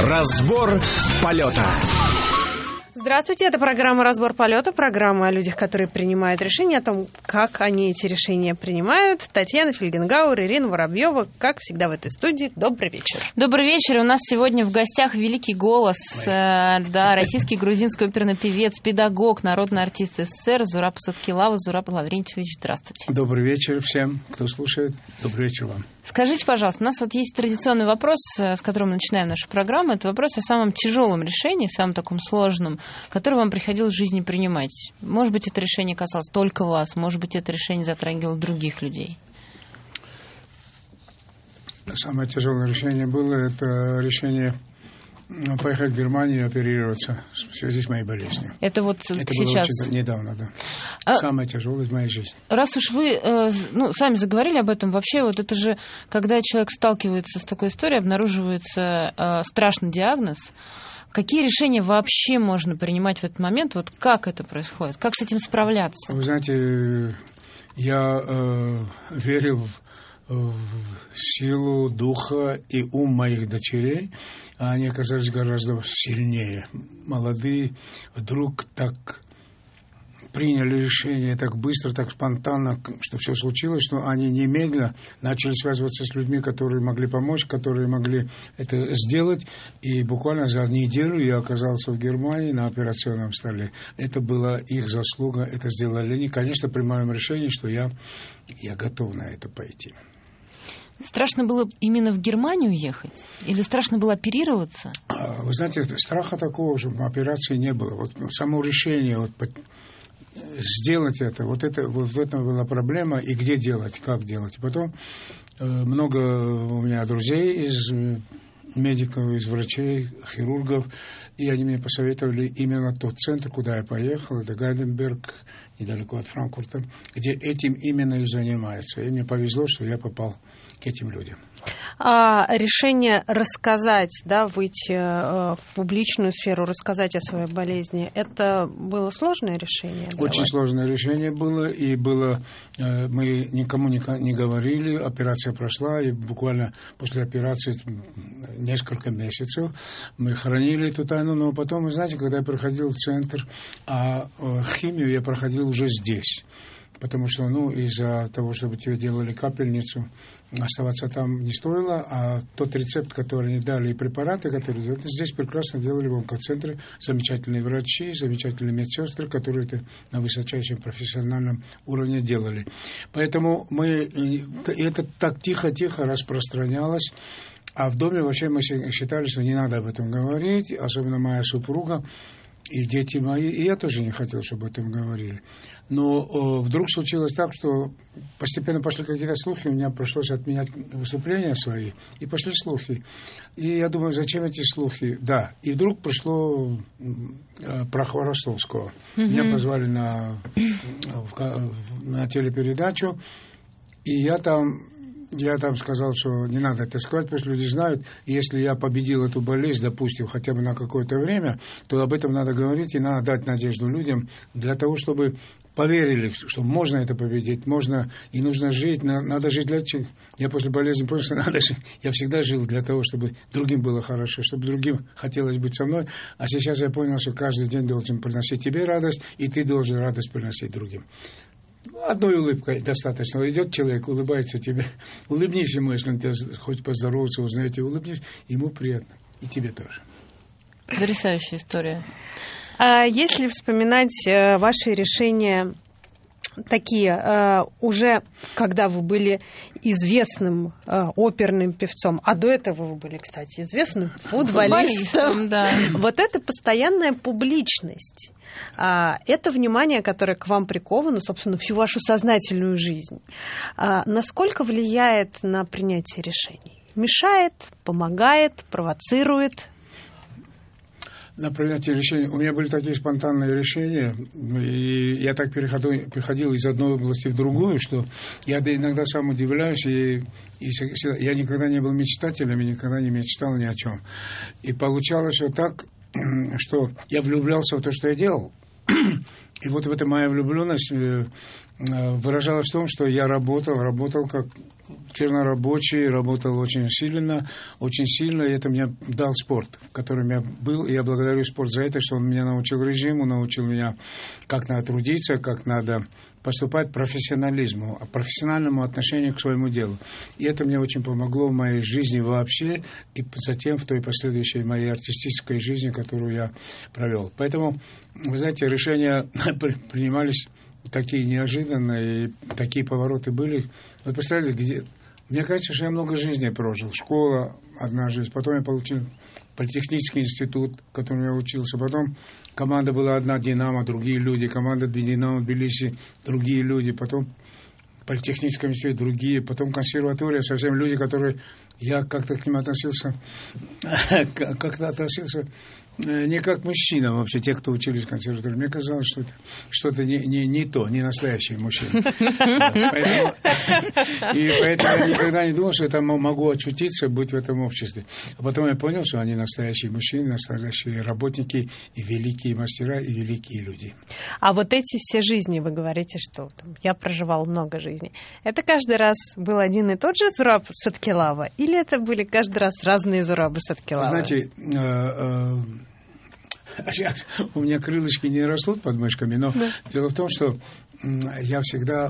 Разбор полета. Здравствуйте, это программа «Разбор полета», программа о людях, которые принимают решения, о том, как они эти решения принимают. Татьяна Фельгенгауэр, Ирина Воробьева, как всегда в этой студии. Добрый вечер. Добрый вечер. У нас сегодня в гостях великий голос, российский грузинский оперный певец, педагог, народный артист СССР Зураб Саткилава. Зураб Лаврентьевич, здравствуйте. Добрый вечер всем, кто слушает. Добрый вечер вам. Скажите, пожалуйста, у нас вот есть традиционный вопрос, с которым мы начинаем нашу программу. Это вопрос о самом тяжелом решении, самом таком сложном, которое вам приходилось в жизни принимать. Может быть, это решение касалось только вас, может быть, это решение затрагивало других людей. Самое тяжелое решение было, это решение поехать в Германию и оперироваться в связи с моей болезнью. Это вот это сейчас? Это было недавно, да. Самое тяжелое в моей жизни. Раз уж вы сами заговорили об этом, вообще вот это же, когда человек сталкивается с такой историей, обнаруживается страшный диагноз, какие решения вообще можно принимать в этот момент? Вот как это происходит? Как с этим справляться? Вы знаете, я верил в силу духа и ум моих дочерей, а они оказались гораздо сильнее. Молодые вдруг так приняли решение так быстро, так спонтанно, что все случилось, что они немедленно начали связываться с людьми, которые могли помочь, которые могли это сделать. И буквально за неделю я оказался в Германии на операционном столе. Это была их заслуга, это сделали они. Конечно, при моем решении, что я готов на это пойти. Страшно было именно в Германию ехать? Или страшно было оперироваться? Вы знаете, страха такого же в операции не было. Вот само решение сделать это, вот в этом была проблема, и где делать, как делать. И потом много у меня друзей из медиков, из врачей, хирургов, и они мне посоветовали именно тот центр, куда я поехал, это Гайденберг, недалеко от Франкфурта, где этим именно и занимаются. И мне повезло, что я попал к этим людям. А решение рассказать, выйти в публичную сферу, рассказать о своей болезни, это было сложное решение? Очень сложное решение было, и мы никому не говорили, операция прошла, и буквально после операции несколько месяцев мы хранили эту тайну, но потом, вы знаете, когда я приходил в центр, химию я проходил уже здесь. Потому что, из-за того, чтобы тебе делали капельницу, оставаться там не стоило, а тот рецепт, который они дали, и препараты, которые делали, здесь прекрасно делали в онкоцентре замечательные врачи, замечательные медсестры, которые это на высочайшем профессиональном уровне делали. Поэтому это так тихо-тихо распространялось. А в доме вообще мы считали, что не надо об этом говорить, особенно моя супруга и дети мои, и я тоже не хотел, чтобы об этом говорили. Но вдруг случилось так, что постепенно пошли какие-то слухи, у меня пришлось отменять выступления свои, и пошли слухи. И я думаю, зачем эти слухи? Да, и вдруг пришло про Хворостовского. Меня позвали на телепередачу, и я там сказал, что не надо это сказать, потому что люди знают, если я победил эту болезнь, допустим, хотя бы на какое-то время, то об этом надо говорить и надо дать надежду людям для того, чтобы поверили, что можно это победить, можно и нужно жить, надо жить для чего. Я после болезни понял, что надо жить. Я всегда жил для того, чтобы другим было хорошо, чтобы другим хотелось быть со мной, а сейчас я понял, что каждый день должен приносить тебе радость, и ты должен радость приносить другим. Одной улыбкой достаточно. Идет человек, улыбается тебе. Улыбнись ему, если он тебя хочет поздороваться, узнаете, улыбнись, ему приятно. И тебе тоже. Потрясающая история. А если вспоминать ваши решения такие, уже когда вы были известным оперным певцом, а до этого вы были, кстати, известным футболистом, да. Вот эта постоянная публичность, это внимание, которое к вам приковано, собственно, всю вашу сознательную жизнь, насколько влияет на принятие решений? Мешает, помогает, провоцирует? На принятие решений. У меня были такие спонтанные решения, и я так переходил из одной области в другую, что я иногда сам удивляюсь, и я никогда не был мечтателем, и никогда не мечтал ни о чем. И получалось вот так, что я влюблялся в то, что я делал. И вот эта моя влюбленность выражалась в том, что я работал как чернорабочий, работал очень сильно, и это мне дал спорт, в котором я был, и я благодарю спорт за это, что он меня научил режиму, научил меня, как надо трудиться, как надо поступать профессионализму, профессиональному отношению к своему делу. И это мне очень помогло в моей жизни вообще, и затем в той последующей моей артистической жизни, которую я провел. Поэтому, вы знаете, решения принимались такие неожиданные, и такие повороты были. Вы представляете, где... Мне кажется, что я много жизней прожил. Школа, одна жизнь. Потом я получил политехнический институт, в котором я учился. Потом команда была одна, «Динамо», другие люди. Команда «Динамо» Тбилиси, другие люди. Потом политехнический институт, другие. Потом консерватория, совсем люди, которые... Я как-то к ним относился... не как мужчина вообще, те, кто учились в консерватории. Мне казалось, что это что-то не то, не настоящий мужчина. И поэтому я никогда не думал, что я могу очутиться, быть в этом обществе. А потом я понял, что они настоящие мужчины, настоящие работники, и великие мастера, и великие люди. А вот эти все жизни, вы говорите, что я проживал много жизней. Это каждый раз был один и тот же Зураб Саткилава? Или это были каждый раз разные Зурабы Саткилава? Знаете, у меня крылышки не растут под мышками, но дело в том, что я всегда,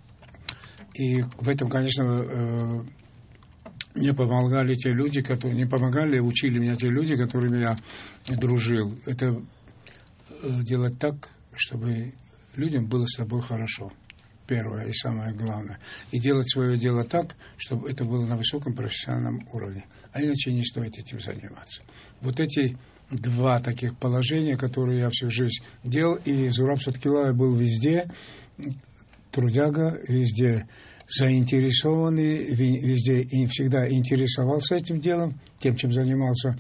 и в этом, конечно, мне помогали те люди, которые не помогали, учили меня те люди, которыми я дружил. Это делать так, чтобы людям было с тобой хорошо. Первое и самое главное. И делать свое дело так, чтобы это было на высоком профессиональном уровне. А иначе не стоит этим заниматься. Вот эти два таких положения, которые я всю жизнь делал. И Зураб Саткилаев был везде трудяга, везде заинтересованный, везде и всегда интересовался этим делом, тем, чем занимался.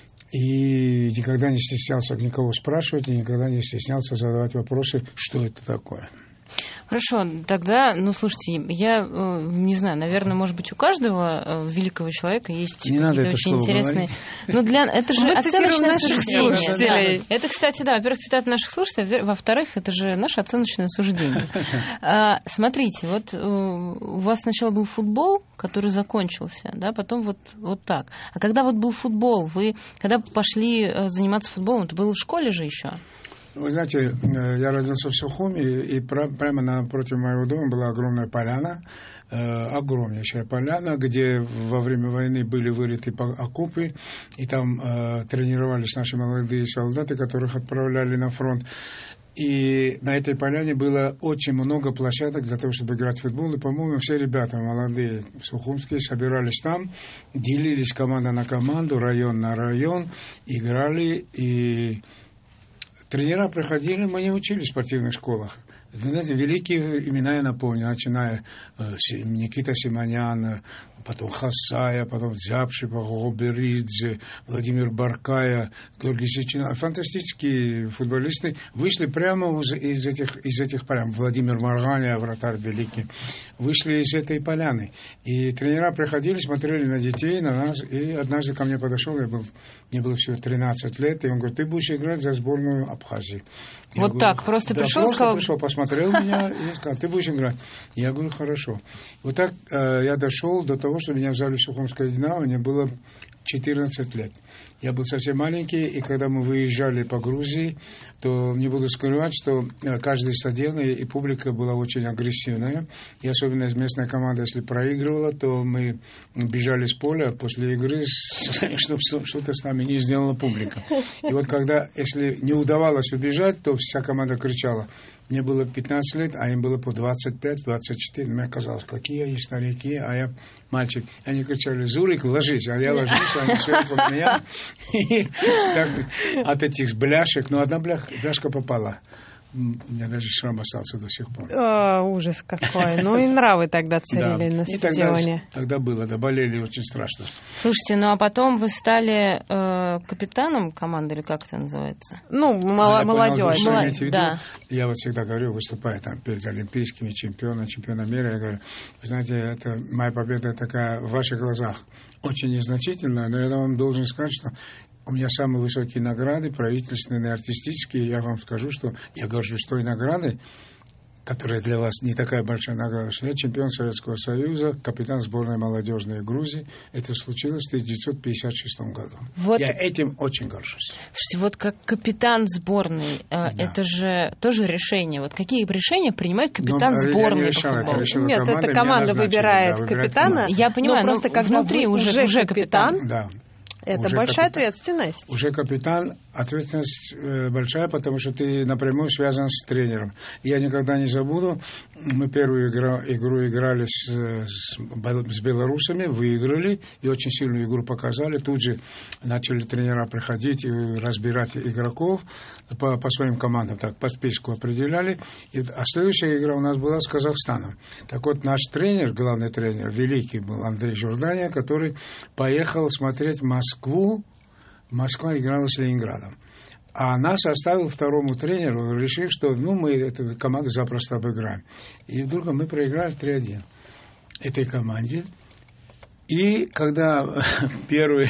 И никогда не стеснялся никого спрашивать, и никогда не стеснялся задавать вопросы, что это такое. Хорошо, тогда, слушайте, я не знаю, наверное, может быть, у каждого великого человека есть не какие-то очень интересные... это же оценочное суждение. Это, кстати, да, во-первых, цитата наших слушателей, во-вторых, это же наше оценочное суждение. Смотрите, вот у вас сначала был футбол, который закончился, да, потом вот так. А когда вот был футбол, вы когда пошли заниматься футболом, это было в школе же еще? Вы знаете, я родился в Сухуми, и прямо напротив моего дома была огромная поляна, огромнейшая поляна, где во время войны были вырыты окопы, и там тренировались наши молодые солдаты, которых отправляли на фронт. И на этой поляне было очень много площадок для того, чтобы играть в футбол. И, по-моему, все ребята молодые сухумские собирались там, делились команда на команду, район на район, играли, и тренера приходили, мы не учились в спортивных школах. Знаете, великие имена я напомню, начиная Никита Симонян, потом Хасая, потом Дзяпшипа, Гоберидзе, Владимир Баркая, Георгий Сечин. Фантастические футболисты вышли прямо из этих полям. Владимир Марганя, вратарь великий, вышли из этой поляны. И тренера приходили, смотрели на детей, на нас. И однажды ко мне подошел, мне было всего 13 лет, и он говорит: ты будешь играть за сборную Абхазии. Я говорю, так, просто пришел, сказал... пришел, посмотрел меня и сказал: ты будешь играть. Я говорю: хорошо. Вот так я дошел до того, что меня взяли в Сухумское «Динамо», мне было 14 лет. Я был совсем маленький, и когда мы выезжали по Грузии, то не буду скрывать, что каждый стадион и публика была очень агрессивная. И особенно из местной команды, если проигрывала, то мы бежали с поля после игры, чтобы что-то с нами не сделала публика. И вот когда, если не удавалось убежать, то вся команда кричала. Мне было 15 лет, а им было по 25-24. Мне казалось, какие они старики, а я мальчик. Они кричали: Зурик, ложись. А я ложусь, они сверху меня. И так, от этих бляшек, одна бляшка попала. У меня даже шрам остался до сих пор. Ужас какой. И нравы тогда царили на стадионе. Тогда было, болели очень страшно. Слушайте, а потом вы стали капитаном команды, или как это называется? Молодежь. Да. Я вот всегда говорю, выступая там перед олимпийскими чемпионами мира, я говорю: вы знаете, моя победа такая в ваших глазах очень незначительная, но я вам должен сказать, что у меня самые высокие награды, правительственные, артистические. Я вам скажу, что я горжусь той наградой, которая для вас не такая большая награда, что я чемпион Советского Союза, капитан сборной молодежной Грузии. Это случилось в 1956 году. Вот. Я этим очень горжусь. Слушайте, вот как капитан сборной, это же тоже решение. Вот какие решения принимает капитан сборной по футболу? Нет, это команда выбирает капитана. Я понимаю, но просто как внутри уже капитан. Да. Это уже большая ответственность. Уже капитан, ответственность большая, потому что ты напрямую связан с тренером. Я никогда не забуду, мы первую игру играли с белорусами, выиграли, и очень сильную игру показали. Тут же начали тренера приходить и разбирать игроков по своим командам, так, по списку определяли. А следующая игра у нас была с Казахстаном. Так вот, наш тренер, главный тренер, великий был Андрей Журдания, который поехал смотреть Москву. Москва играла с Ленинградом. А нас оставил второму тренеру, решив, что мы эту команду запросто обыграем. И вдруг мы проиграли 3-1 этой команде. И когда первый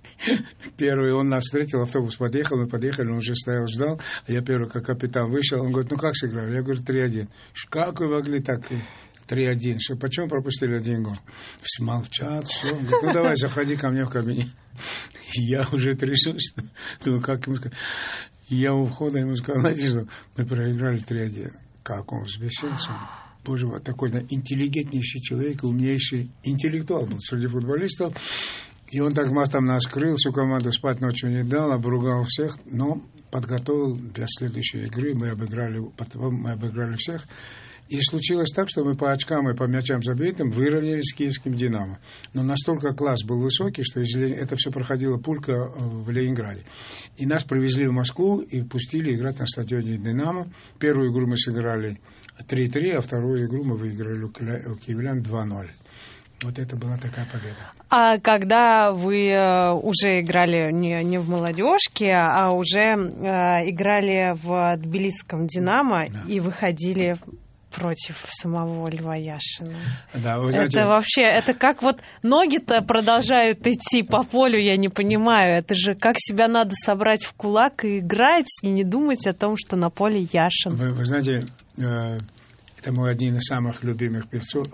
он нас встретил, автобус подъехал, мы подъехали, он уже стоял, ждал. А я первый, как капитан, вышел, он говорит, как сыграли? Я говорю, 3-1. Как вы могли так... 3-1. Почему пропустили 1 гол? Все молчат, все. Он говорит, давай, заходи ко мне в кабинет. Я уже трясусь. Думаю, как ему сказать. Я у входа ему сказал, знаете что, мы проиграли 3-1. Как он взбесился. Боже мой, такой интеллигентнейший человек, умнейший интеллектуал был среди футболистов. И он так матом нас крыл, всю команду спать ночью не дал, обругал всех, но подготовил для следующей игры. Мы обыграли всех. И случилось так, что мы по очкам и по мячам забитым выровнялись с киевским «Динамо». Но настолько класс был высокий, что это все проходила пулька в Ленинграде. И нас привезли в Москву и пустили играть на стадионе «Динамо». Первую игру мы сыграли 3-3, а вторую игру мы выиграли у киевлян 2-0. Вот это была такая победа. А когда вы уже играли не в молодежке, а уже играли в тбилисском «Динамо», да, и выходили против самого Льва Яшина. Да, вы знаете, это вообще, это как вот ноги-то продолжают идти по полю, я не понимаю. Это же как себя надо собрать в кулак и играть, и не думать о том, что на поле Яшин. Вы знаете, это мой один из самых любимых певцов,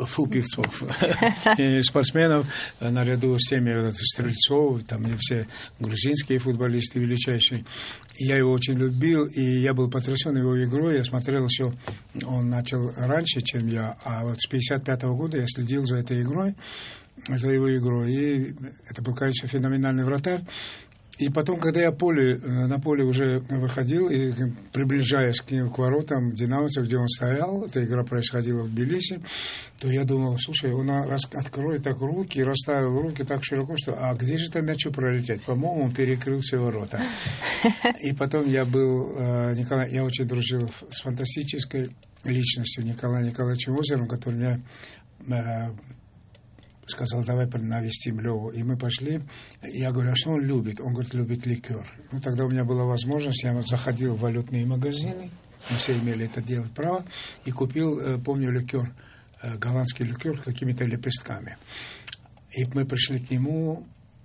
спортсменов, наряду с теми Стрельцов, там и все грузинские футболисты величайшие. Я его очень любил, и я был потрясен его игрой. Я смотрел еще, он начал раньше, чем я, а вот с 1955 года я следил за этой игрой, за его игрой. И это был, конечно, феноменальный вратарь. И потом, когда я на поле уже выходил, и приближаясь к воротам динамовцев, где он стоял, эта игра происходила в Тбилиси, то я думал, слушай, он откроет так руки, расставил руки так широко, что а где же там мячу пролететь? По-моему, он перекрыл все ворота. И потом я очень дружил с фантастической личностью Николаем Николаевичем Озером, который меня сказал, давай навестим Леву. И мы пошли. Я говорю, а что он любит? Он говорит, любит ликер. Тогда у меня была возможность, я заходил в валютные магазины, мы все имели это делать право, и купил, помню, ликер, голландский ликер с какими-то лепестками. И мы пришли к нему,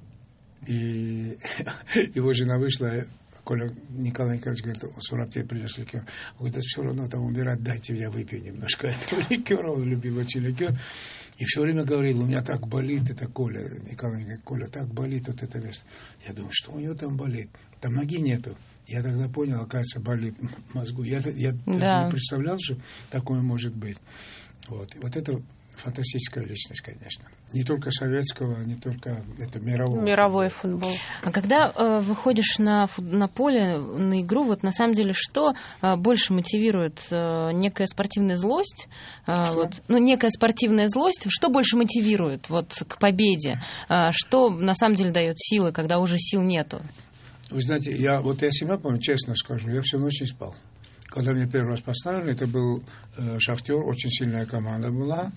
и его жена вышла, Коля Николай Николаевич говорит, Сураб, тебе придешь ликер. Он говорит, да все равно там умирать, дайте я выпью немножко этого ликера. Он любил очень ликер. И все время говорил, у меня так болит, это Коля, Николай говорит, Коля, так болит вот это место. Я думаю, что у него там болит? Там ноги нету. Я тогда понял, оказывается, болит в мозгу. Я не представлял, что такое может быть. Вот это фантастическая личность, конечно. Не только советского, не только это мирового. Мировой футбол. А когда выходишь на поле, на игру, вот на самом деле, что больше мотивирует? Некая спортивная злость? Некая спортивная злость. Что больше мотивирует к победе? Что на самом деле дает силы, когда уже сил нету? Вы знаете, я себя помню, честно скажу, я всю ночь не спал. Когда меня первый раз поставили, это был «Шахтер», очень сильная команда была,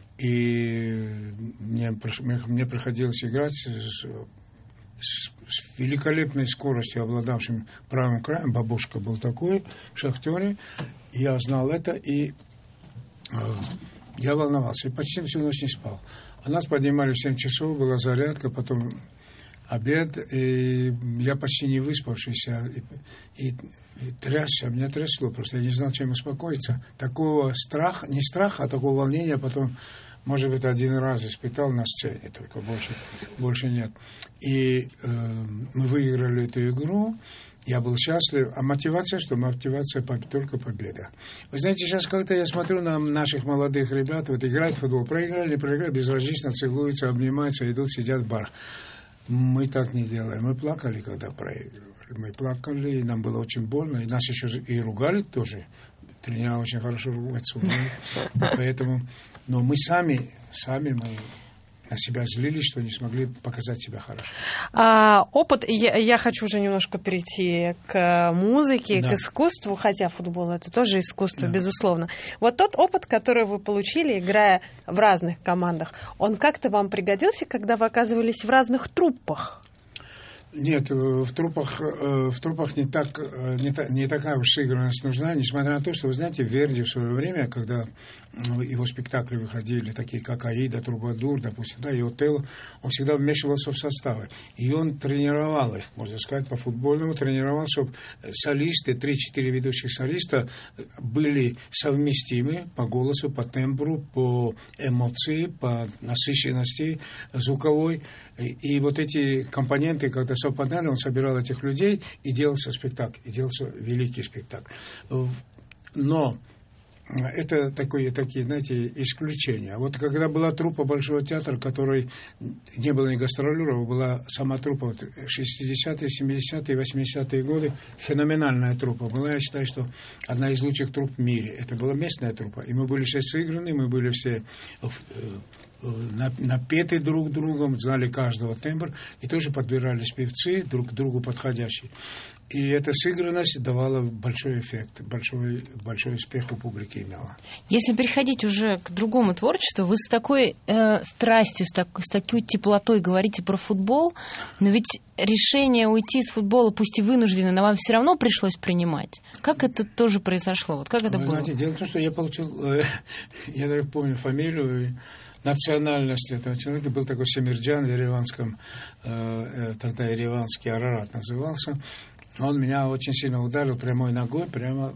и мне приходилось играть с великолепной скоростью, обладавшим правым краем. Бабушка был такой в «Шахтере», я знал это, и я волновался, и почти всю ночь не спал. А нас поднимали в 7 часов, была зарядка, потом обед, и я почти не выспавшийся, и трясся, меня трясло, просто я не знал, чем успокоиться. Такого страха, не страха, а такого волнения потом, может быть, один раз испытал на сцене, только больше нет. И мы выиграли эту игру, я был счастлив. А мотивация что? Мотивация только победа. Вы знаете, сейчас как-то я смотрю на наших молодых ребят, вот играют в футбол, проиграли, не проиграли, безразлично целуются, обнимаются, идут, сидят в барах. Мы так не делаем. Мы плакали, когда проигрывали. Мы плакали, и нам было очень больно, и нас еще и ругали тоже. Тренера очень хорошо ругаются. Поэтому, но мы сами мы на себя злились, что не смогли показать себя хорошо. Опыт, я хочу уже немножко перейти к музыке, к искусству, хотя футбол это тоже искусство, безусловно. Вот тот опыт, который вы получили, играя в разных командах, он как-то вам пригодился, когда вы оказывались в разных труппах? Нет, в труппах не такая уж сыгранность нужна, несмотря на то, что, вы знаете, Верди в свое время, когда его спектакли выходили, такие как «Аида», «Трубадур», допустим, да, и «Отелло», он всегда вмешивался в составы. И он тренировал их, можно сказать, по-футбольному, тренировал, чтобы солисты, 3-4 ведущих солиста были совместимы по голосу, по тембру, по эмоции, по насыщенности звуковой. И вот эти компоненты, когда совпадали, он собирал этих людей и делался спектакль, и делался великий спектакль. Но это такие, знаете, исключения. Вот когда была труппа Большого театра, которой не было ни гастролеров, была сама труппа 60-е, 70-е, 80-е годы, феноменальная труппа была. Я считаю, что одна из лучших трупп в мире. Это была местная труппа. И мы были все сыграны, мы были все напеты друг другом, знали каждого тембр, и тоже подбирались певцы, друг к другу подходящие. И эта сыгранность давала большой эффект, большой успех у публики имела. Если переходить уже к другому творчеству, вы с такой страстью, с такой теплотой говорите про футбол, но ведь решение уйти из футбола, пусть и вынужденно, но вам все равно пришлось принимать. Как это тоже произошло? Вот как это было? Знаете, дело в том, что я получил, я даже помню фамилию, национальность этого человека. Был такой Семирджан в ереванском, тогда ереванский Арарат назывался. Он меня очень сильно ударил прямой ногой, прямо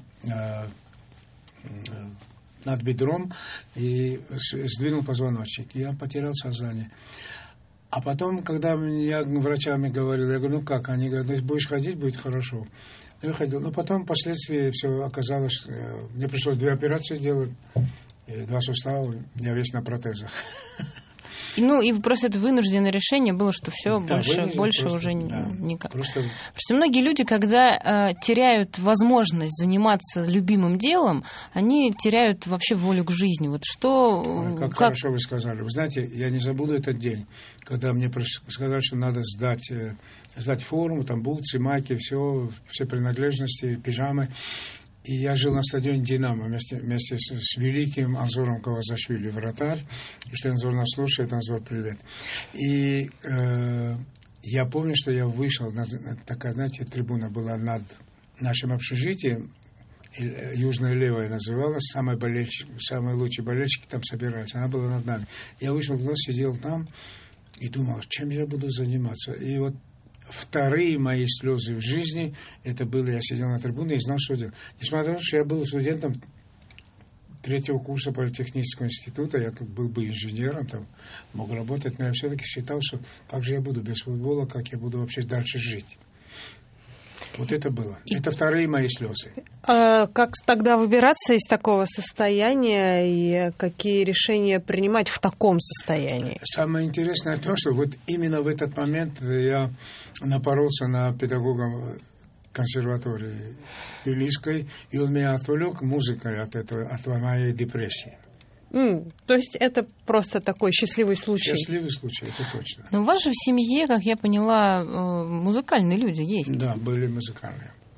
над бедром, и сдвинул позвоночник. Я потерял сознание. А потом, когда я врачами говорил, я говорю, ну как? Они говорят, если будешь ходить, будет хорошо. Я ходил. Но потом, впоследствии, все оказалось, мне пришлось 2 операции делать, 2 сустава, я весь на протезах. И просто это вынужденное решение было, что все, да, больше просто, уже да, никак. Просто многие люди, когда теряют возможность заниматься любимым делом, они теряют вообще волю к жизни. Вот что... Как хорошо вы сказали. Вы знаете, я не забуду этот день, когда мне сказали, что надо сдать форму, там бутсы, майки, все принадлежности, пижамы. И я жил на стадионе «Динамо» вместе с великим Анзором Кавазашвили, вратарь. Если Анзор нас слушает, Анзор, привет. И я помню, что я вышел, такая, знаете, трибуна была над нашим общежитием, Южная Левая называлась, самые лучшие болельщики там собирались, она была над нами. Я вышел туда, сидел там и думал, чем я буду заниматься. И вот вторые мои слезы в жизни, это было, я сидел на трибуне и знал, что делать. Несмотря на то, что я был студентом 3-го курса политехнического института, я был бы инженером, там, мог работать, но я все-таки считал, что как же я буду без футбола, как я буду вообще дальше жить. Вот это было. Это вторые мои слезы. Как тогда выбираться из такого состояния и какие решения принимать в таком состоянии? Самое интересное то, что вот именно в этот момент я напоролся на педагога консерватории Тбилисской, и он меня отвлек музыкой от моей депрессии. То есть это просто такой счастливый случай? Счастливый случай, это точно. Но у вас же в семье, как я поняла, музыкальные люди есть. Да, были музыкальные.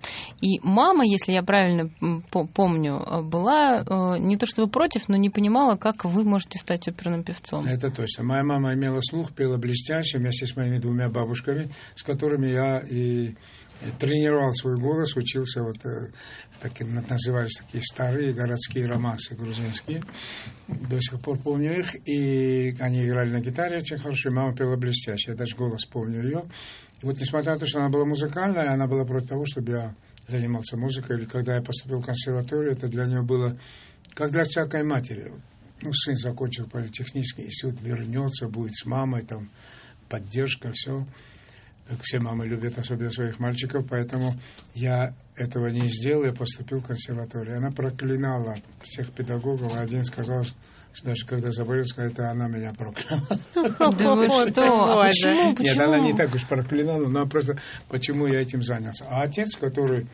И мама, если я правильно помню, была не то чтобы против, но не понимала, как вы можете стать оперным певцом. Это точно. Моя мама имела слух, пела блестяще вместе с моими двумя бабушками, с которыми я и тренировал свой голос, учился, вот такие назывались такие старые городские романсы грузинские. До сих пор помню их. И они играли на гитаре очень хорошо, и мама пела блестяще. Я даже голос помню ее. И вот несмотря на то, что она была музыкальная, она была против того, чтобы я занимался музыкой. Или когда я поступил в консерваторию, это для нее было как для всякой матери. Ну, сын закончил политехнический институт, вернется, будет с мамой, там, поддержка, все. Все мамы любят особенно своих мальчиков, поэтому я этого не сделал, я поступил в консерваторию. Она проклинала всех педагогов, а один сказал, что даже когда заболел, сказал, это она меня прокляла. Да вы что? А почему? Нет, она не так уж проклинала, но просто почему я этим занялся. А отец, который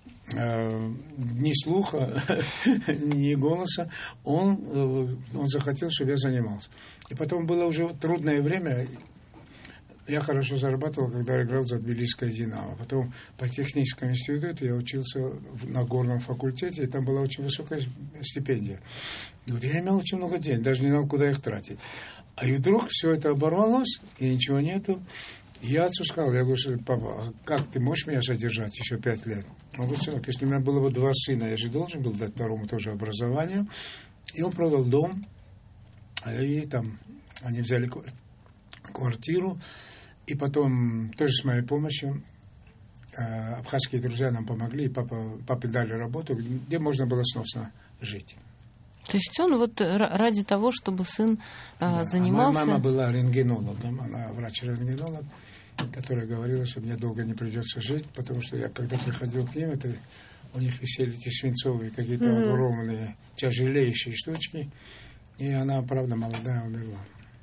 ни слуха, ни голоса, он захотел, чтобы я занимался. И потом было уже трудное время. Я хорошо зарабатывал, когда играл за тбилисское «Динамо». Потом по техническому институту я учился на горном факультете, и там была очень высокая стипендия. И вот я имел очень много денег, даже не знал, куда их тратить. А и вдруг все это оборвалось, и ничего нету. И я отцу сказал, я говорю, папа, как ты можешь меня содержать еще 5 лет? Он говорит, сынок, если у меня было бы 2 сына, я же должен был дать второму тоже образование. И он продал дом, и там они взяли квартиру. И потом, тоже с моей помощью, абхазские друзья нам помогли, и папе дали работу, где можно было сносно жить. То есть он вот ради того, чтобы сын занимался... А моя мама была рентгенологом, она врач-рентгенолог, которая говорила, что мне долго не придется жить, потому что я, когда приходил к ним, это у них висели эти свинцовые какие-то огромные, тяжелейшие штучки, и она, правда, молодая, умерла.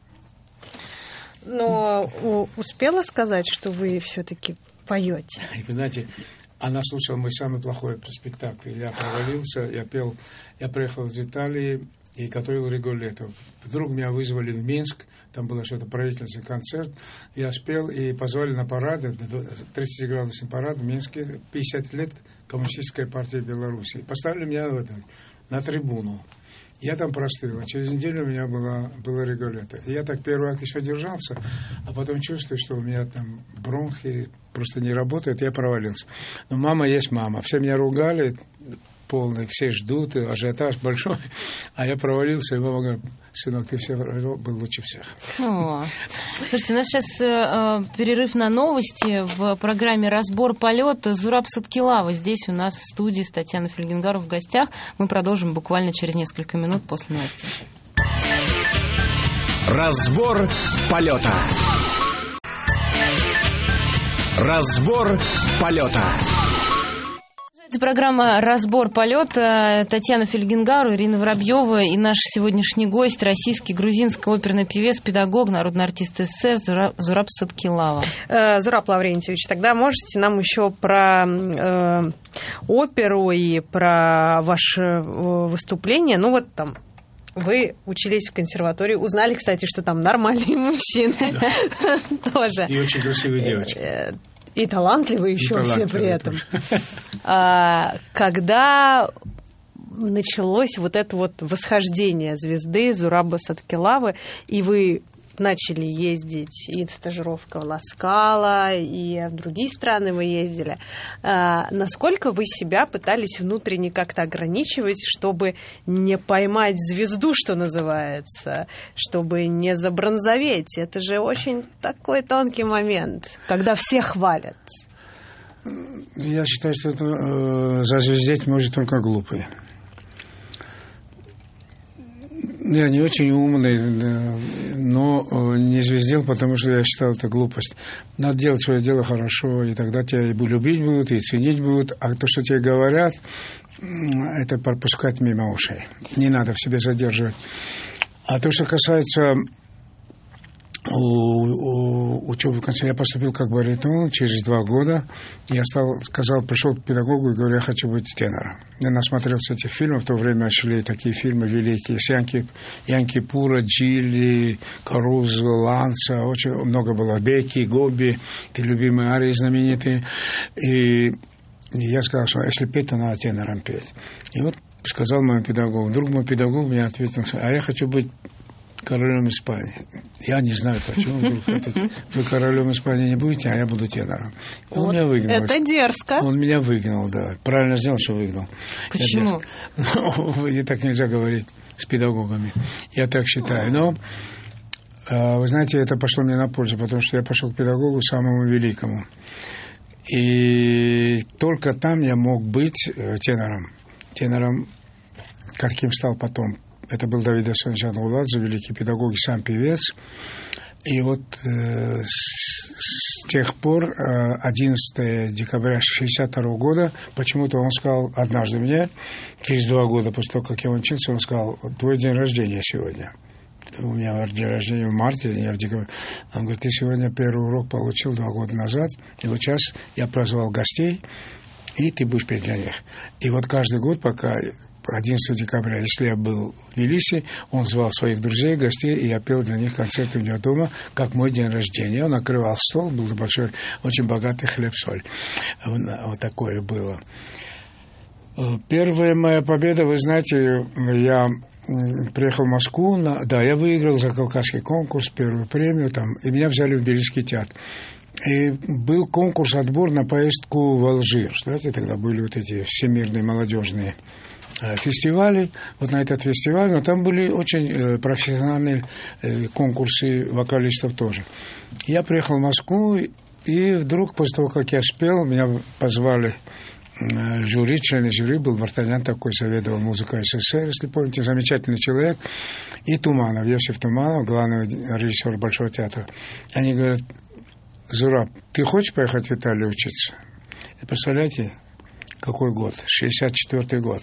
Но успела сказать, что вы все-таки поете? И вы знаете, она слушала мой самый плохой спектакль. Я провалился, я приехал из Италии и готовил Риголетто. Вдруг меня вызвали в Минск, там был что-то правительственный концерт. Я спел и позвали на парад, 30-градусный парад в Минске, 50 лет Коммунистической партии Беларуси. Поставили меня на трибуну. Я там простыл, а через неделю у меня было Риголетто. И я так первый акт еще держался, а потом чувствую, что у меня там бронхи просто не работают, я провалился. Но мама есть мама. Все меня ругали, полный, все ждут, ажиотаж большой, а я провалился, и мама говорит, сынок, ты все был лучше всех. Слушайте, у нас сейчас перерыв на новости в программе «Разбор полета». Зураб Саткилава здесь у нас в студии с Татьяной Фельгенгару в гостях. Мы продолжим буквально через несколько минут после новостей. Разбор полета. Разбор полета. Программа «Разбор полета». Татьяна Фельгенгару, Ирина Воробьева и наш сегодняшний гость, российский грузинский оперный певец, педагог, народный артист СССР Зураб Саткилава. Зураб Лаврентьевич, тогда можете нам еще про оперу и про ваше выступление, ну вот там, вы учились в консерватории, узнали, кстати, что там нормальные мужчины тоже. И очень красивые девочки. И талантливые еще все при этом. Когда началось вот это вот восхождение звезды Зураба Саткилавы, и вы начали ездить и стажировка в Ла-Скала, и в другие страны вы ездили, насколько вы себя пытались внутренне как-то ограничивать, чтобы не поймать звезду, что называется, чтобы не забронзоветь? Это же очень такой тонкий момент, когда все хвалят. Я считаю, что это зазвездеть может только глупый. Я не очень умный, но не звездил, потому что я считал это глупость. Надо делать свое дело хорошо, и тогда тебя и любить будут, и ценить будут. А то, что тебе говорят, это пропускать мимо ушей. Не надо в себе задерживать. А то, что касается учебы в конце, я поступил как баритон через 2 года. Я пришел к педагогу и говорю, я хочу быть тенором. Я насмотрелся этих фильмов, в то время шли такие фильмы великие, с Янки Пура, Джилли, Карузо, Ланца, очень много было, Беки, Гоби, те любимые арии знаменитые. И И я сказал, что если петь, то надо тенором петь. И вот сказал моему педагогу. Вдруг мой педагог мне ответил, а я хочу быть королем Испании. Я не знаю, почему вдруг хотите. Вы королем Испании не будете, а я буду тенором. И он меня выгнал. Это дерзко. Он меня выгнал, да. Правильно сделал, что выгнал. Почему? Так нельзя говорить с педагогами. Я так считаю. Но, вы знаете, это пошло мне на пользу, потому что я пошел к педагогу самому великому. И только там я мог быть тенором. Тенором, каким стал потом. Это был Давид Асанович Ангуладзе, великий педагог и сам певец. И вот с тех пор, 11 декабря 1962 года, почему-то он сказал однажды мне, через 2 года после того, как я учился, он сказал, твой день рождения сегодня. У меня день рождения в марте, я в декабре. Он говорит, ты сегодня первый урок получил 2 года назад, и вот сейчас я прозвал гостей, и ты будешь петь для них. И вот каждый год, пока 11 декабря, если я был в Тбилиси, он звал своих друзей, гостей, и я пел для них концерты у него дома, как мой день рождения. Он накрывал стол, был большой, очень богатый хлеб-соль. Вот такое было. Первая моя победа, вы знаете, я приехал в Москву, я выиграл за Кавказский конкурс, первую премию, там, и меня взяли в Тбилисский театр. И был конкурс, отбор на поездку в Алжир. Знаете, тогда были вот эти всемирные молодежные фестивали, вот на этот фестиваль, но там были очень профессиональные конкурсы вокалистов тоже. Я приехал в Москву, и вдруг, после того, как я спел, меня позвали жюри, члены жюри, был Вартанян такой, заведовал музыкой СССР, если помните, замечательный человек, и Туманов, Иосиф Туманов, главный режиссер Большого театра. Они говорят, Зураб, ты хочешь поехать в Италию учиться? И представляете, какой год? 64-й год.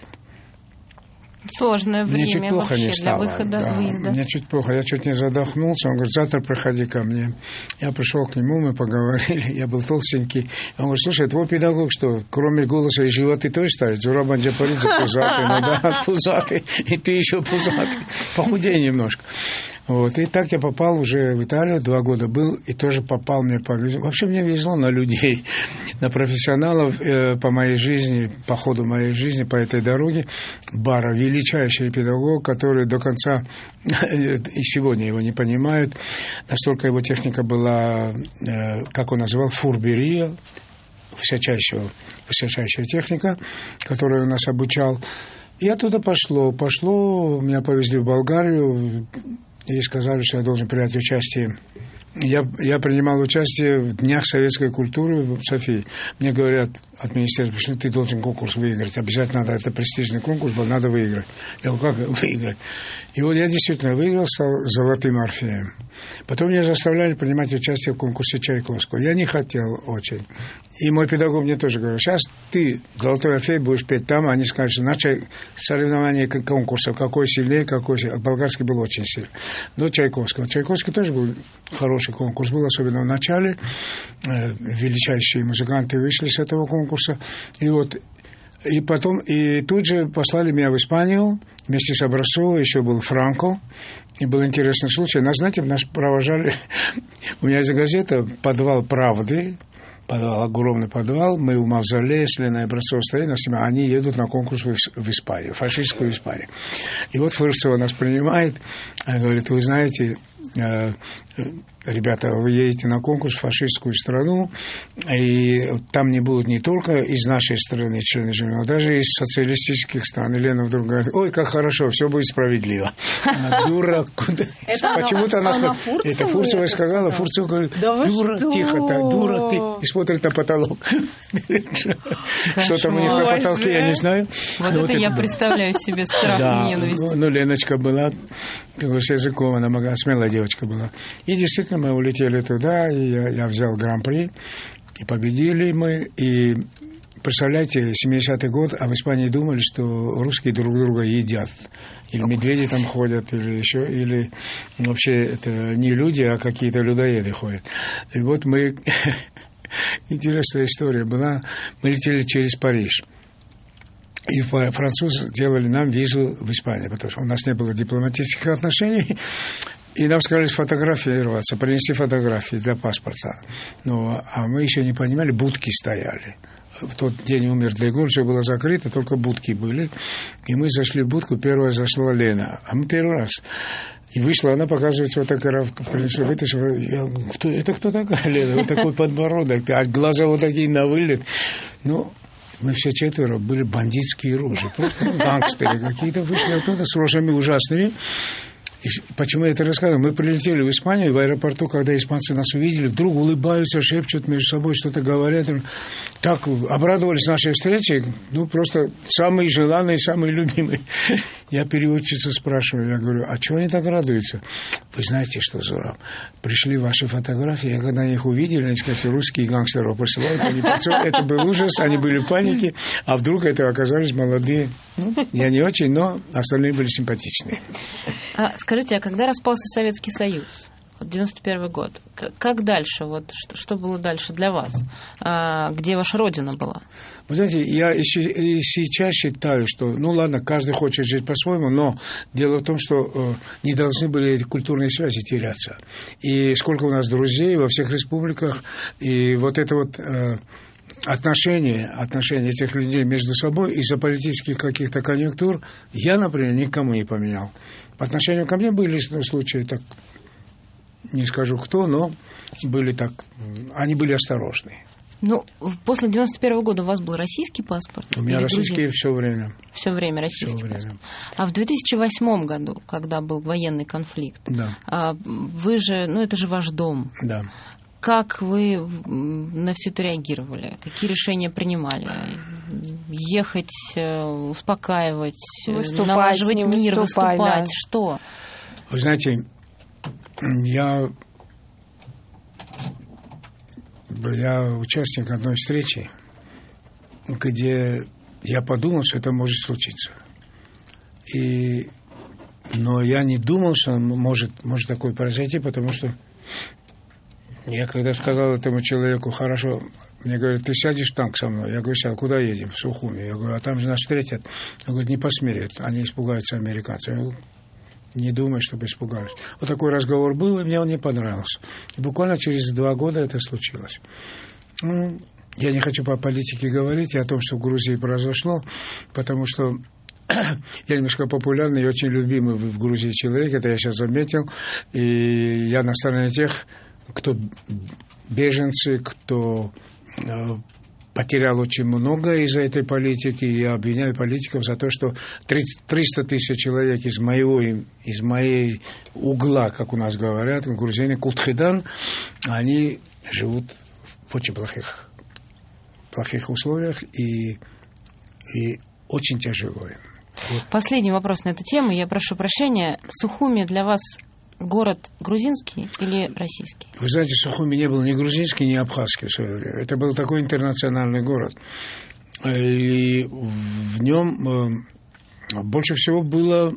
Сложное время мне чуть плохо вообще не стало, для выхода, да, выезда. Мне чуть плохо, я чуть не задохнулся. Он говорит, завтра приходи ко мне. Я пришел к нему, мы поговорили, я был толстенький. Он говорит, слушай, твой педагог что, кроме голоса и живота тоже ставит? Зураб Анджапаридзе пузатый, ну да, пузатый, и ты еще пузатый. Похудей немножко. Вот. И так я попал уже в Италию, 2 года был, и тоже попал, мне повезло. Вообще мне везло на людей, на профессионалов по моей жизни, по ходу моей жизни, по этой дороге. Бара, величайший педагог, который до конца, и сегодня его не понимают, настолько его техника была, как он называл, фурберия, высочайшая техника, которую он нас обучал. И оттуда пошло, меня повезли в Болгарию, и сказали, что я должен принять участие. Я принимал участие в Днях советской культуры в Софии. Мне говорят от министерства, что ты должен конкурс выиграть. Обязательно надо, это престижный конкурс был, надо выиграть. Я говорю, как выиграть? И вот я действительно выиграл, стал золотым орфеем. Потом меня заставляли принимать участие в конкурсе Чайковского. Я не хотел очень. И мой педагог мне тоже говорил, сейчас ты, золотой орфей, будешь петь там, а они скажут, что наше соревнование конкурсов, какой сильнее, какой сильнее. Болгарский был очень сильный. До Чайковского. Чайковский тоже был хороший конкурс, был особенно в начале. Величайшие музыканты вышли с этого конкурса. И вот, и потом, и тут же послали меня в Испанию, вместе с Образцовой, еще был Франко. И был интересный случай. Нас, знаете, нас провожали... У меня есть газета «Подвал правды». Огромный подвал. Мы в Мавзолее с Леной Образцовой стоим, они едут на конкурс в Испанию, фашистскую Испанию. И вот Фурцева нас принимает. Она говорит, вы знаете... Ребята, вы едете на конкурс в фашистскую страну, и там не будут не только из нашей страны члены жюри, но даже из социалистических стран. И Лена вдруг говорит, ой, как хорошо, все будет справедливо. Она дура. Почему-то она... Это Фурцева сказала. Фурцева говорит, дура, тихо, дура ты. И смотрит на потолок. Что там у них на потолке, я не знаю. Вот это я представляю себе страх и ненависть. Ну, Леночка была, с языком, она могла, смелая девочка была. И действительно, мы улетели туда, и я взял гран-при, и победили мы, и представляете, 70-й год, а в Испании думали, что русские друг друга едят. Или медведи там ходят, или еще, или вообще это не люди, а какие-то людоеды ходят. И вот мы... Интересная история была. Мы летели через Париж. И французы делали нам визу в Испанию, потому что у нас не было дипломатических отношений. И нам сказали сфотографироваться, принести фотографии для паспорта. Ну, а мы еще не понимали, будки стояли. в тот день умер Деголь, все было закрыто, только будки были. И мы зашли в будку, первая зашла Лена. А мы первый раз. И вышла, она показывает фотографию, принесла, вытащила. Я говорю, это кто такая Лена? Вот такой подбородок, а глаза вот такие на вылет. Ну, мы все четверо были бандитские рожи, просто гангстеры какие-то, вышли оттуда с рожами ужасными. И почему я это рассказываю? Мы прилетели в Испанию, в аэропорту, когда испанцы нас увидели, вдруг улыбаются, шепчут между собой, что-то говорят. Так обрадовались нашей встрече, ну, просто самые желанные, самые любимые. Я переводчицу спрашиваю, я говорю, а чего они так радуются? Вы знаете что, Зураб, пришли ваши фотографии, я когда их увидел, они сказали, русские гангстеров присылают, это был ужас, они были в панике, а вдруг это оказались молодые. Ну, я не очень, но остальные были симпатичные. Скажите, а когда распался Советский Союз? 91 год. Как дальше? Вот, что было дальше для вас? Где ваша родина была? Вы знаете, я и сейчас считаю, что, ну ладно, каждый хочет жить по-своему, но дело в том, что не должны были эти культурные связи теряться. И сколько у нас друзей во всех республиках, и вот это вот... Отношения этих людей между собой из-за политических каких-то конъюнктур я, например, никому не поменял. По отношению ко мне были случаи, так не скажу кто, но были так, они были осторожны. Ну, после 91 года у вас был российский паспорт? У меня российский все время. Все время российский паспорт. А в 2008 году, когда был военный конфликт, да. Вы же, ну это же ваш дом. Да. Как вы на все это реагировали? Какие решения принимали? Ехать, успокаивать, налаживать мир, выступать? Да. Что? Вы знаете, я участник одной встречи, где я подумал, что это может случиться. Но я не думал, что может такое произойти, потому что я когда сказал этому человеку, хорошо, мне говорят, ты сядешь в танк со мной? Я говорю, сяду, куда едем? В Сухуми. Я говорю, а там же нас встретят. Он говорит, не посмеют, они испугаются американцев. Я говорю, не думай, чтобы испугались. Вот такой разговор был, и мне он не понравился. И буквально через 2 года это случилось. Ну, я не хочу по политике говорить и о том, что в Грузии произошло, потому что я немножко популярный и очень любимый в Грузии человек, это я сейчас заметил, и я на стороне тех, кто беженцы, кто потерял очень много из-за этой политики. Я обвиняю политиков за то, что 300 тысяч человек из моей угла, как у нас говорят, в Грузии, Култхидан, они живут в очень плохих условиях и очень тяжело им. Вот. Последний вопрос на эту тему. Я прошу прощения. Сухуми для вас город грузинский или российский? Вы знаете, Сухуми не был ни грузинский, ни абхазский в свое время. Это был такой интернациональный город. И в нем больше всего было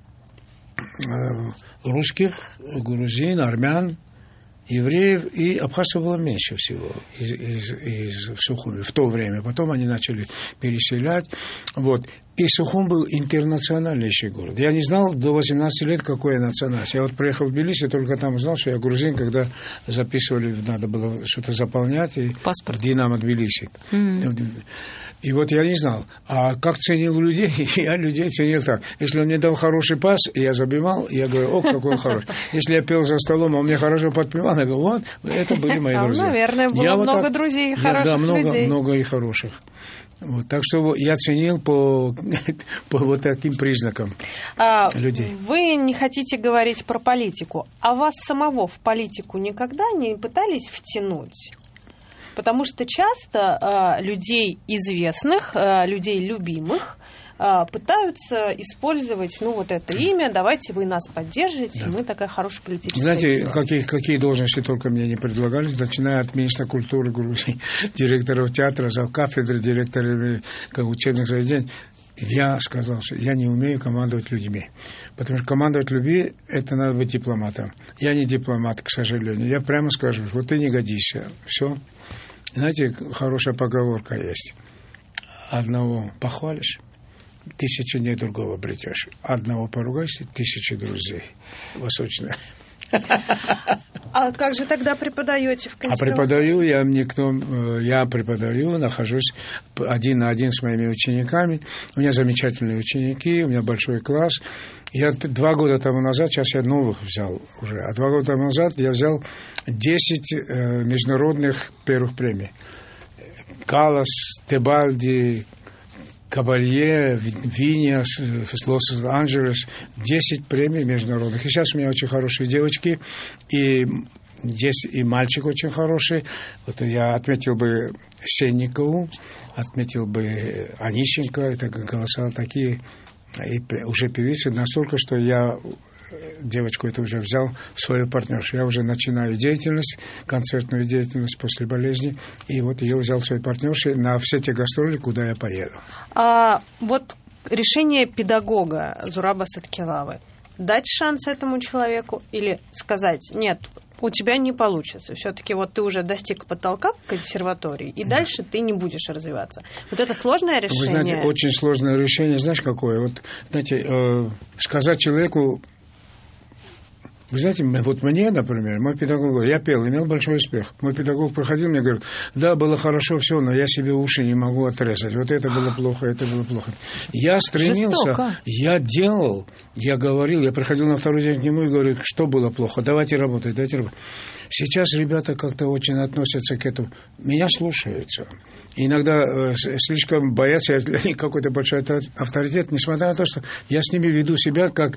русских, грузин, армян, евреев, и абхазцев было меньше всего из Сухуми в то время. Потом они начали переселять. Вот. И Сухум был интернациональнейший город. Я не знал до 18 лет, какой я национальность. Я вот приехал в Тбилиси, только там узнал, что я грузин, когда записывали, надо было что-то заполнять. И паспорт. Динамо Тбилиси. И вот я не знал. А как ценил людей? Я людей ценил так. Если он мне дал хороший пас, и я забивал, я говорю, о, какой он хороший. Если я пел за столом, а он мне хорошо подпевал, я говорю, вот, это были мои друзья. Наверное, было много друзей, хороших людей. Да, много и хороших. Вот, так что я ценил по вот таким признакам людей. Вы не хотите говорить про политику, а вас самого в политику никогда не пытались втянуть? Потому что часто людей известных, людей любимых пытаются использовать, ну, вот это имя, давайте вы нас поддержите, мы такая хорошая политическая Знаете, сила. какие должности только мне не предлагали, начиная от министра культуры Грузии, директоров театра, завкафедры, директоров учебных заведений. Я сказал, что я не умею командовать людьми. Потому что командовать людьми, это надо быть дипломатом. Я не дипломат, к сожалению. Я прямо скажу, вот ты не годишься. Все. Знаете, хорошая поговорка есть. Одного похвалишь, 1000 дней другого обретешь. Одного поругаешься, 1000 друзей. Восточная А как же тогда преподаете в консерватории? Я преподаю, нахожусь один на один с моими учениками. У меня замечательные ученики, у меня большой класс. Я 2 года тому назад, сейчас я новых взял уже, а 2 года тому назад я взял 10 международных первых премий. Каллас, Тебальди, Кабалье, Виньяс, Лос-Анджелес, 10 премий международных. И сейчас у меня очень хорошие девочки, и здесь и мальчик очень хороший. Вот я отметил бы Сенникову, отметил бы Онищенко, это голоса такие, и уже певицы, настолько, что я девочку эту уже взял в свою партнершу. Я уже начинаю деятельность, концертную деятельность после болезни, и вот ее взял в свою партнершу на все те гастроли, куда я поеду. Вот решение педагога Зураба Саткилавы – дать шанс этому человеку или сказать: нет, у тебя не получится. Все-таки вот ты уже достиг потолка в консерватории, и дальше ты не будешь развиваться. Вот это сложное решение. Вы знаете, очень сложное решение. Знаешь, какое? Вот, знаете, сказать человеку... Вы знаете, вот мне, например, мой педагог, я пел, имел большой успех. Мой педагог проходил, мне говорит: да, было хорошо все, но я себе уши не могу отрезать. Вот это было плохо, это было плохо. Я стремился, жестоко. Я делал, я говорил, я приходил на второй день к нему и говорю: что было плохо, давайте работать, дайте работать. Сейчас ребята как-то очень относятся к этому. Меня слушаются. Иногда слишком боятся, они какой-то большой авторитет, несмотря на то, что я с ними веду себя как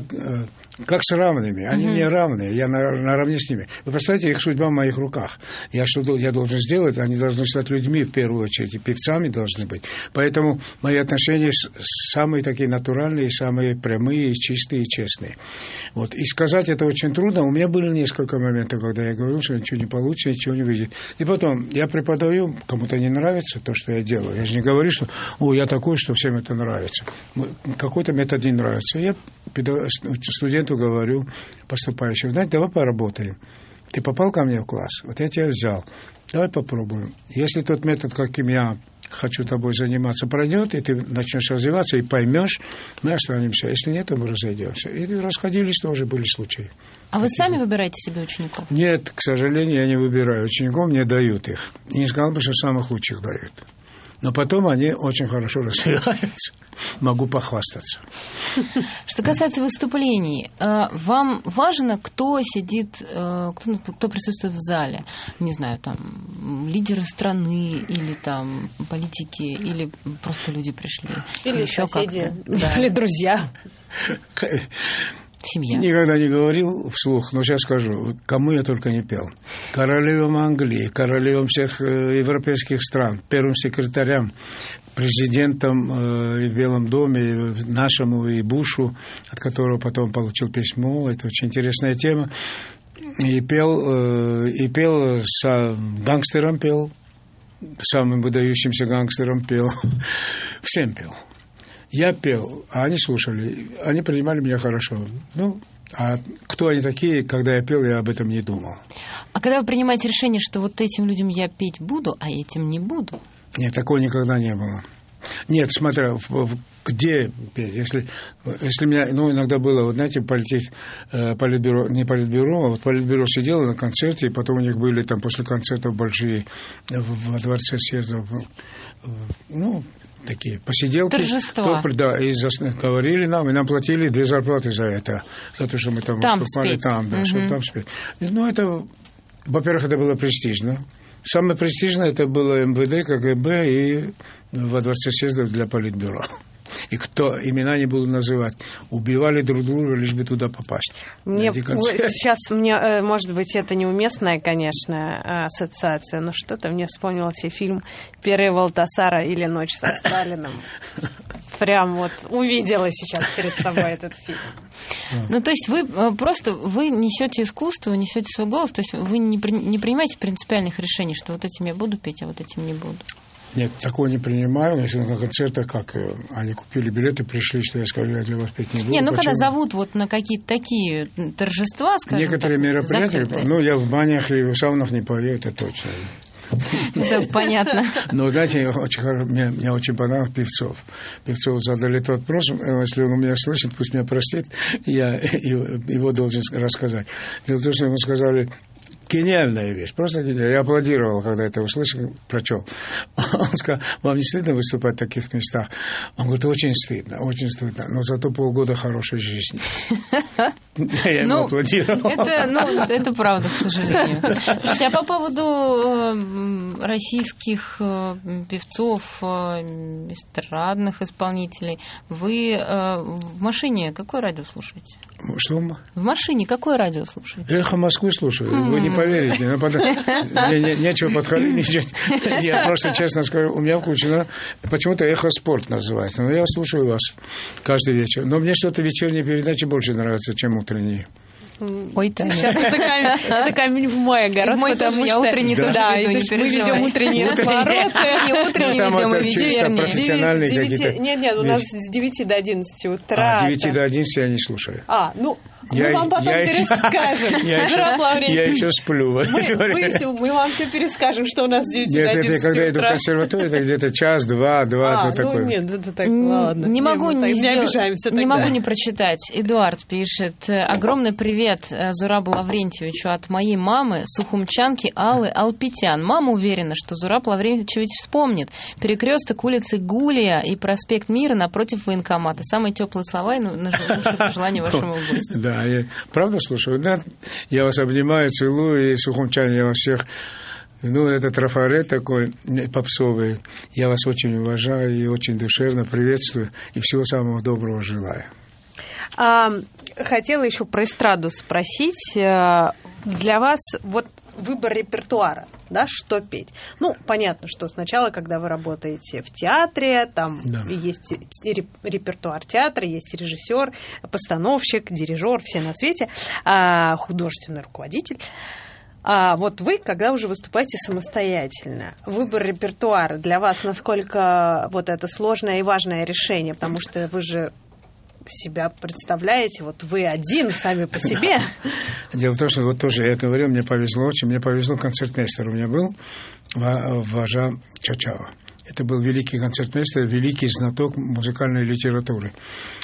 с равными. Они мне равны, я наравне с ними. Вы представляете, их судьба в моих руках. Что я должен сделать? Они должны стать людьми в первую очередь, и певцами должны быть. Поэтому мои отношения самые такие натуральные, самые прямые, чистые и честные. Вот. И сказать это очень трудно. У меня были несколько моментов, когда я говорил, что ничего не получится, ничего не выйдет. И потом я преподаю, кому-то не нравится то, что я делаю. Я же не говорю, что я такой, что всем это нравится. Какой-то метод не нравится. Я студенту говорю, поступающему: знаете, давай поработаем. Ты попал ко мне в класс, вот я тебя взял. Давай попробуем. Если тот метод, каким я хочу тобой заниматься, пройдет, и ты начнешь развиваться и поймешь, мы останемся. Если нет, то мы разойдемся. И расходились тоже, были случаи. А вы сами выбираете себе учеников? Нет, к сожалению, я не выбираю. Учеников мне дают их. И не сказал бы, что самых лучших дают. Но потом они очень хорошо развиваются. Могу похвастаться. Что касается выступлений, вам важно, кто сидит, кто присутствует в зале? Не знаю, там, лидеры страны, или там политики, или просто люди пришли? Или еще соседи, или друзья. Семья. Никогда не говорил вслух, но сейчас скажу, кому я только не пел. Королевам Англии, королевам всех европейских стран, первым секретарям, президентам в Белом доме, нашему и Бушу, от которого потом получил письмо. Это очень интересная тема. И пел с гангстером, пел, самым выдающимся гангстером пел, всем пел. Я пел, а они слушали, они принимали меня хорошо. А кто они такие, когда я пел, я об этом не думал. А когда вы принимаете решение, что вот этим людям я петь буду, а этим не буду? Нет, такого никогда не было. Нет, смотря, где петь. Если меня, иногда было, вот знаете, политбюро, не политбюро, а вот политбюро сидело на концерте, и потом у них были там после концертов большие во Дворце съездов, такие посиделки. Торжества. И говорили нам, и нам платили 2 зарплаты за это, за то, что мы там выступали спеть. там, чтобы там спеть. Это, во-первых, это было престижно. Самое престижное это было МВД, КГБ и во Дворце съездов для политбюро. И кто, имена не буду называть, убивали друг друга, лишь бы туда попасть. Сейчас мне, может быть, это неуместная, конечно, ассоциация, но что-то мне вспомнился фильм «Пере Валтасара» или «Ночь со Сталином». Прям вот увидела сейчас перед собой этот фильм. То есть вы несете искусство, несете свой голос, то есть вы не принимаете принципиальных решений, что вот этим я буду петь, а вот этим не буду? Нет, такого не принимаю. Если на концертах, как они купили билеты, пришли, что я скажу, я для вас петь не буду. Когда зовут вот на какие-то такие торжества, скажем некоторые так, мероприятия, закрытые. я в банях и в саунах не пою, это точно. Это понятно. Но, знаете, мне очень понравилось Певцов. Певцов задали этот вопрос, если он меня слышит, пусть меня простит, я его должен рассказать. Дело в том, что ему сказали... Гениальная вещь, просто гениальная. Я аплодировал, когда это услышал, прочел. Он сказал, вам не стыдно выступать в таких местах? Он говорит, очень стыдно, но зато полгода хорошей жизни. Я ему аплодировал. Это правда, к сожалению. Слушайте, а по поводу российских певцов, эстрадных исполнителей, вы в машине какое радио слушаете? Что? В машине какое радио слушаете? Эхо Москвы слушаю. Вы не поверите. Нечего подхалимничать. Я просто честно скажу, у меня включено, почему-то Эхо Спорт называется. Но я слушаю вас каждый вечер. Но мне что-то вечерние передачи больше нравятся, чем утренние. Ой, Таня. Сейчас это камень в мой огород, потому что... утренний тоже веду, мы ведем утренние развороты. И утренние ведем, и вечерние. Профессиональные какие-то... Нет, у нас с 9 до 11 утра. С 9 до 11 я не слушаю. Мы вам потом перескажем. Я еще сплю. Мы вам все перескажем, что у нас с 9 до 11 утра. Нет, это когда иду в консерваторию, это где-то час, два, такое. Нет, это так, ладно. Не могу не прочитать. Эдуард пишет. Огромный привет Зурабу Лаврентьевичу от моей мамы, сухумчанки Аллы Алпитян. Мама уверена, что Зураб Лаврентьевич вспомнит перекресток улицы Гулия и проспект Мира напротив военкомата. Самые теплые слова и пожелания вашему гостю. Да, я правда слушаю. Да, я вас обнимаю, целую, и сухумчане, я вас всех... это трафарет такой попсовый. Я вас очень уважаю и очень душевно приветствую. И всего самого доброго желаю. Хотела еще про эстраду спросить. Для вас выбор репертуара, да, что петь? Понятно, что сначала, когда вы работаете в театре, там есть репертуар театра, есть режиссер, постановщик, дирижер, все на свете, художественный руководитель. А вы, когда уже выступаете самостоятельно, выбор репертуара для вас насколько это сложное и важное решение, потому что вы же себя представляете, вы один, сами по себе. Дело в том, что тоже я говорил, мне повезло, концертмейстер у меня был, Важа Чачава. Это был великий концертмейстер, великий знаток музыкальной литературы.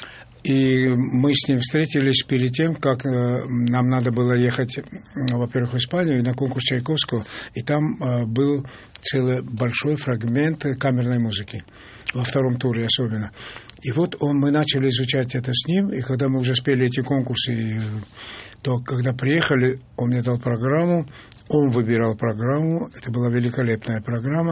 И мы с ним встретились перед тем, как нам надо было ехать, во-первых, в Испанию на конкурс Чайковского, и там был целый большой фрагмент камерной музыки, во втором туре особенно. И мы начали изучать это с ним, и когда мы уже спели эти конкурсы, то когда приехали, он мне дал программу, он выбирал программу, это была великолепная программа,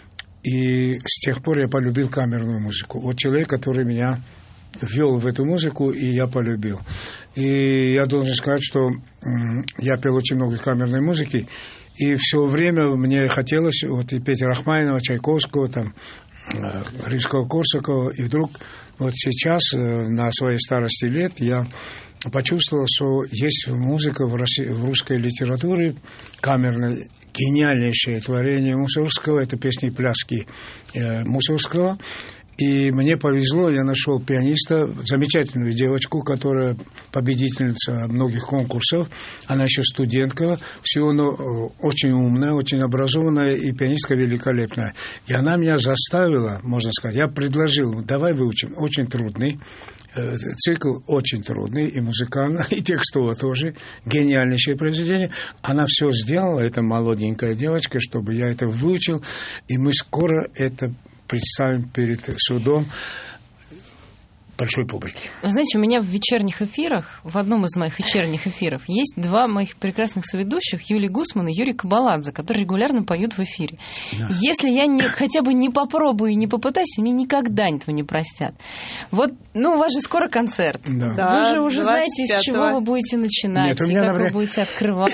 и с тех пор я полюбил камерную музыку. Человек, который меня ввел в эту музыку, и я полюбил. И я должен сказать, что я пел очень много камерной музыки, и все время мне хотелось и петь Рахманинова, Чайковского, Римского-Корсакова, и вдруг сейчас, на своей старости лет, я почувствовал, что есть музыка в русской литературе камерной, гениальнейшее творение Мусоргского, это песни и пляски Мусоргского. И мне повезло, я нашел пианиста, замечательную девочку, которая победительница многих конкурсов. Она еще студентка, всего очень умная, очень образованная и пианистка великолепная. И она меня заставила, можно сказать, я предложил, давай выучим, очень трудный. Цикл очень трудный, и музыкально, и текстово тоже. Гениальнейшее произведение. Она все сделала, эта молоденькая девочка, чтобы я это выучил. И мы скоро это представим перед судом большой публики. Вы знаете, у меня в вечерних эфирах, в одном из моих вечерних эфиров, есть два моих прекрасных соведущих, Юлий Гусман и Юрий Кабаладзе, которые регулярно поют в эфире. Да. Если я хотя бы не попробую и не попытаюсь, мне никогда этого не простят. У вас же скоро концерт. Да. Вы же уже знаете, с чего вы будете начинать, и как вы будете открывать.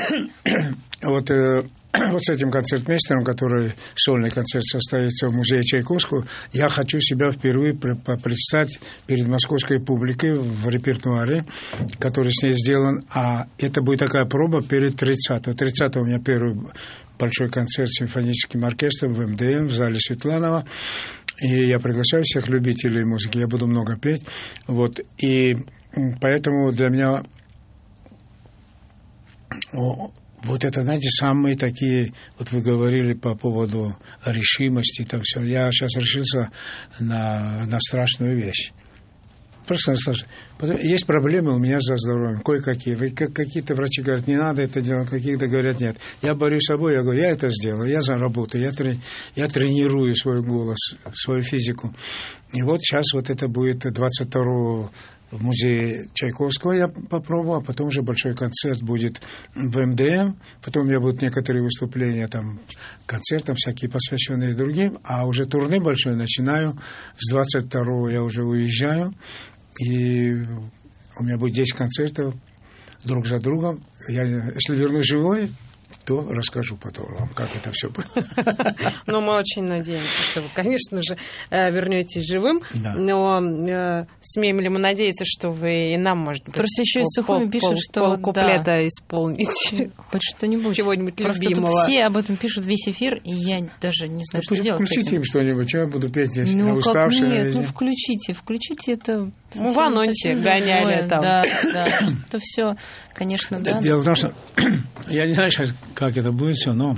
С этим концертмейстером, который сольный концерт состоится в музее Чайковского, я хочу себя впервые представить перед московской публикой в репертуаре, который с ней сделан. А это будет такая проба перед 30-го. 30-го у меня первый большой концерт с симфоническим оркестром в МДМ, в зале Светланова. И я приглашаю всех любителей музыки. Я буду много петь. И поэтому для меня Вот это, знаете, самые такие, вот вы говорили по поводу решимости, там все. Я сейчас решился на страшную вещь. Просто страшно. Есть проблемы у меня со здоровьем, кое-какие. Какие-то врачи говорят, не надо это делать, какие-то говорят, нет. Я борюсь с собой, я говорю, я это сделаю, я заработаю, я тренирую свой голос, свою физику. И вот сейчас вот это будет 22-го в музее Чайковского я попробую, а потом уже большой концерт будет в МДМ, потом у меня будут некоторые выступления, там, концерты всякие, посвященные другим, а уже турне большое начинаю, с 22-го я уже уезжаю, и у меня будет 10 концертов друг за другом. Если вернусь живой, то расскажу потом вам, как это все было. Ну, мы очень надеемся, что вы, конечно же, вернетесь живым. Да. Но смеем ли мы надеяться, что вы и нам, может быть, просто еще из Сухуми пишут, что полкуплета исполните? Хоть что-нибудь. Чего-нибудь просто любимого. Тут все об этом пишут весь эфир, и я даже не знаю, что делать. Включите им что-нибудь, я буду петь, если я Ну, уставшая. нет, включите это. Мы в анонсе гоняли там. Да, это все, конечно, да. Дело в том, что я не знаю, как это будет все, но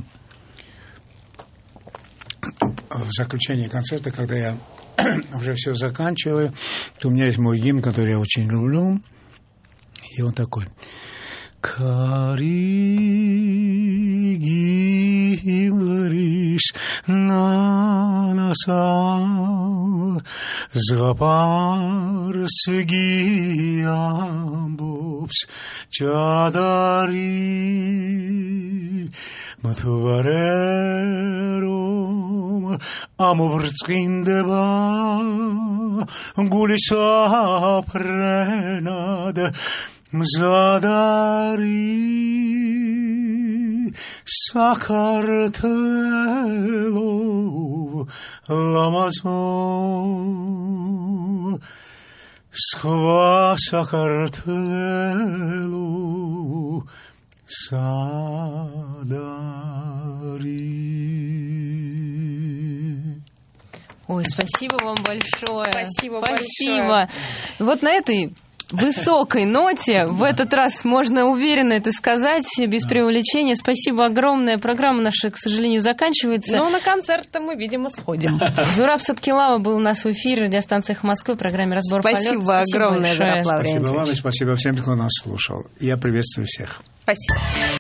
в заключении концерта, когда я уже все заканчиваю, то у меня есть мой гимн, который я очень люблю, и он такой. Кари гимлариш на наса згапарс гиамбовс чадари матварером амоврцкиндеба гулиса пренад Задari Sakartvelov Lamazon Skva Sakartvelov Sadarī. Ой, спасибо вам большое. Спасибо большое. Вот на этой высокой ноте в этот раз можно уверенно это сказать, без преувеличения. Спасибо огромное. Программа наша, к сожалению, заканчивается. Но на концерт-то мы, видимо, сходим. Зураб Саткилава был у нас в эфире в радиостанциях Москвы в программе «Разбор полета». Спасибо огромное, Зураб Спасибо Лаврентьевич. вам и спасибо всем, кто нас слушал. Я приветствую всех. Спасибо.